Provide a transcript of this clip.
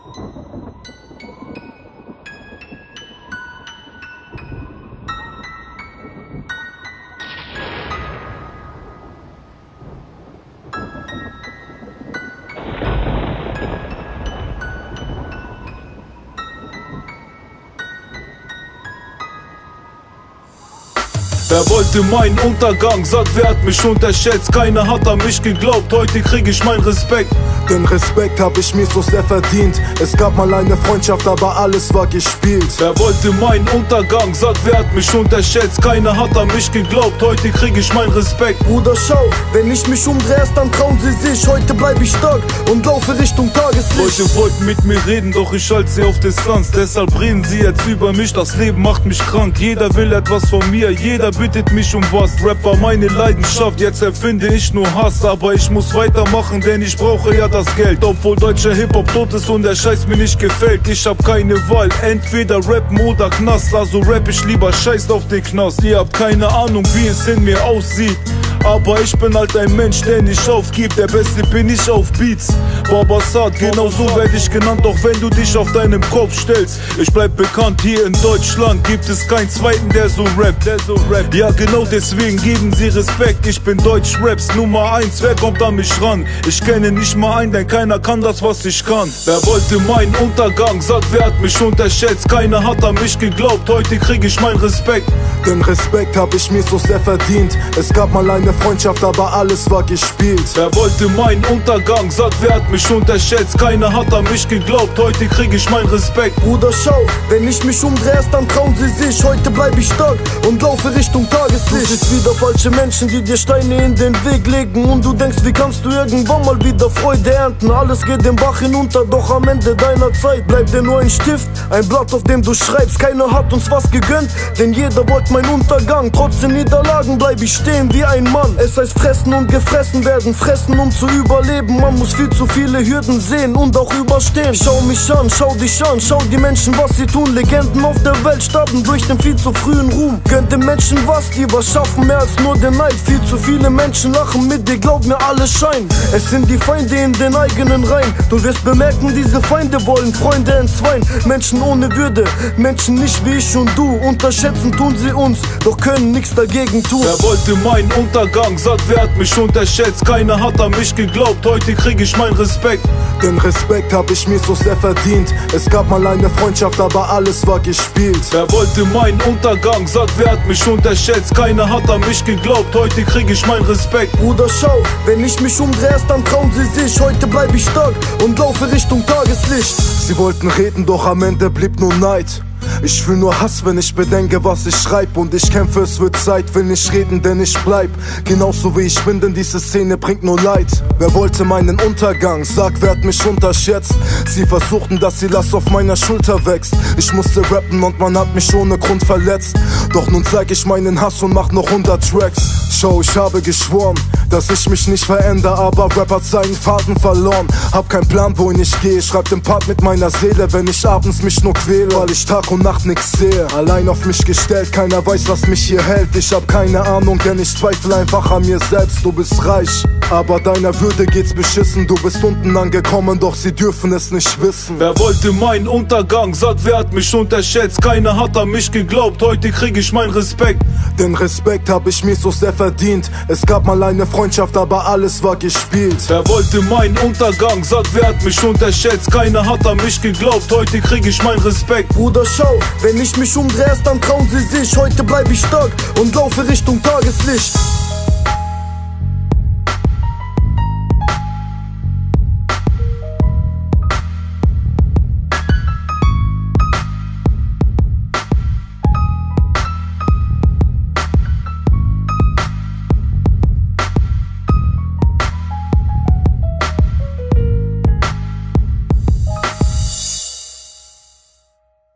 Wer wollte meinen Untergang? Sagt, wer hat mich unterschätzt? Keiner hat an mich geglaubt, heute krieg ich meinen Respekt. Den Respekt hab ich mir so sehr verdient. Es gab mal eine Freundschaft, aber alles war gespielt. Wer wollte meinen Untergang? Sagt, wer hat mich unterschätzt? Keiner hat an mich geglaubt, heute krieg ich meinen Respekt. Bruder, schau, wenn ich mich umdreh, erst dann trauen sie sich. Heute bleib ich stark und laufe Richtung Tageslicht. Leute wollten mit mir reden, doch ich halte sie auf Distanz. Deshalb reden sie jetzt über mich, das Leben macht mich krank. Jeder will etwas von mir, jeder bittet mich um was. Rap war meine Leidenschaft, jetzt empfinde ich nur Hass. Aber ich muss weitermachen, denn ich brauche ja das Geld. Obwohl deutscher Hip-Hop tot ist und der Scheiß mir nicht gefällt. Ich hab keine Wahl, entweder rappen oder Knast. Also rap ich lieber, scheiß auf den Knast. Ihr habt keine Ahnung, wie es in mir aussieht. Aber ich bin halt ein Mensch, der nicht aufgibt. Der Beste bin ich auf Beats. Babasat, genau so werd ich genannt, auch wenn du dich auf deinem Kopf stellst. Ich bleib bekannt, hier in Deutschland gibt es keinen zweiten, der so rappt. Ja genau deswegen geben sie Respekt. Ich bin Deutsch-Raps Nummer 1, wer kommt an mich ran? Ich kenne nicht mal einen, denn keiner kann das, was ich kann. Wer wollte meinen Untergang? Sagt, wer hat mich unterschätzt? Keiner hat an mich geglaubt, heute krieg ich meinen Respekt. Den Respekt hab ich mir so sehr verdient. Es gab mal eine Freundschaft, aber alles war gespielt. Wer wollte meinen Untergang? Sagt, wer hat mich unterschätzt? Keiner hat an mich geglaubt, heute krieg ich meinen Respekt. Bruder, schau, wenn ich mich umdreh, erst dann trauen sie sich. Heute bleib ich stark und laufe Richtung Tageslicht. Du siehst wieder falsche Menschen, die dir Steine in den Weg legen. Und du denkst, wie kannst du irgendwann mal wieder Freude ernten? Alles geht den Bach hinunter, doch am Ende deiner Zeit bleibt dir nur ein Stift, ein Blatt, auf dem du schreibst. Keiner hat uns was gegönnt, denn jeder wollte mein Untergang. Trotz den Niederlagen bleib ich stehen wie ein Mann. Es heißt fressen und gefressen werden, fressen um zu überleben. Man muss viel zu viele Hürden sehen und auch überstehen. Schau mich an, schau dich an, schau die Menschen, was sie tun. Legenden auf der Welt starben durch den viel zu frühen Ruhm. Gönnt den Menschen was, die was schaffen, mehr als nur den Neid. Viel zu viele Menschen lachen mit dir, glaub mir, alles Schein. Es sind die Feinde in den eigenen Reihen. Du wirst bemerken, diese Feinde wollen Freunde entzweien. Menschen ohne Würde, Menschen nicht wie ich und du. Unterschätzen tun sie uns, doch können nichts dagegen tun. Wer wollte meinen Untergang? Sagt, wer hat mich unterschätzt? Keiner hat an mich geglaubt, heute krieg ich meinen Respekt. Den Respekt hab ich mir so sehr verdient. Es gab mal eine Freundschaft, aber alles war gespielt. Wer wollte meinen Untergang? Sagt, wer hat mich unterschätzt? Keiner hat an mich geglaubt, heute krieg ich meinen Respekt. Bruder, schau, wenn ich mich umdreh, erst dann trauen sie sich. Heute bleib ich stark und laufe Richtung Tageslicht. Sie wollten reden, doch am Ende blieb nur Neid. Ich fühl nur Hass, wenn ich bedenke, was ich schreib. Und ich kämpfe, es wird Zeit, will nicht reden, denn ich bleib genauso wie ich bin, denn diese Szene bringt nur Leid. Wer wollte meinen Untergang? Sag, wer hat mich unterschätzt? Sie versuchten, dass die Last auf meiner Schulter wächst. Ich musste rappen und man hat mich ohne Grund verletzt. Doch nun zeig ich meinen Hass und mach noch 100 Tracks. Schau, ich habe geschworen, dass ich mich nicht verändere, aber Rapper zeigen Faden verloren. Hab keinen Plan, wohin ich gehe, schreib den Part mit meiner Seele, wenn ich abends mich nur quäle, weil ich Tag und Nacht nix sehe. Allein auf mich gestellt, keiner weiß, was mich hier hält. Ich hab keine Ahnung, denn ich zweifle einfach an mir selbst. Du bist reich, aber deiner Würde geht's beschissen. Du bist unten angekommen, doch sie dürfen es nicht wissen. Wer wollte meinen Untergang? Sagt, wer hat mich unterschätzt? Keiner hat an mich geglaubt, heute krieg ich meinen Respekt. Den Respekt hab ich mir so sehr verdient. Es gab mal eine Freundschaft, aber alles war gespielt. Wer wollte meinen Untergang? Sagt, wer hat mich unterschätzt? Keiner hat an mich geglaubt, heute krieg ich meinen Respekt. Bruder, schau, wenn ich mich umdreh, erst dann trauen sie sich. Heute bleib ich stark und laufe Richtung Tageslicht.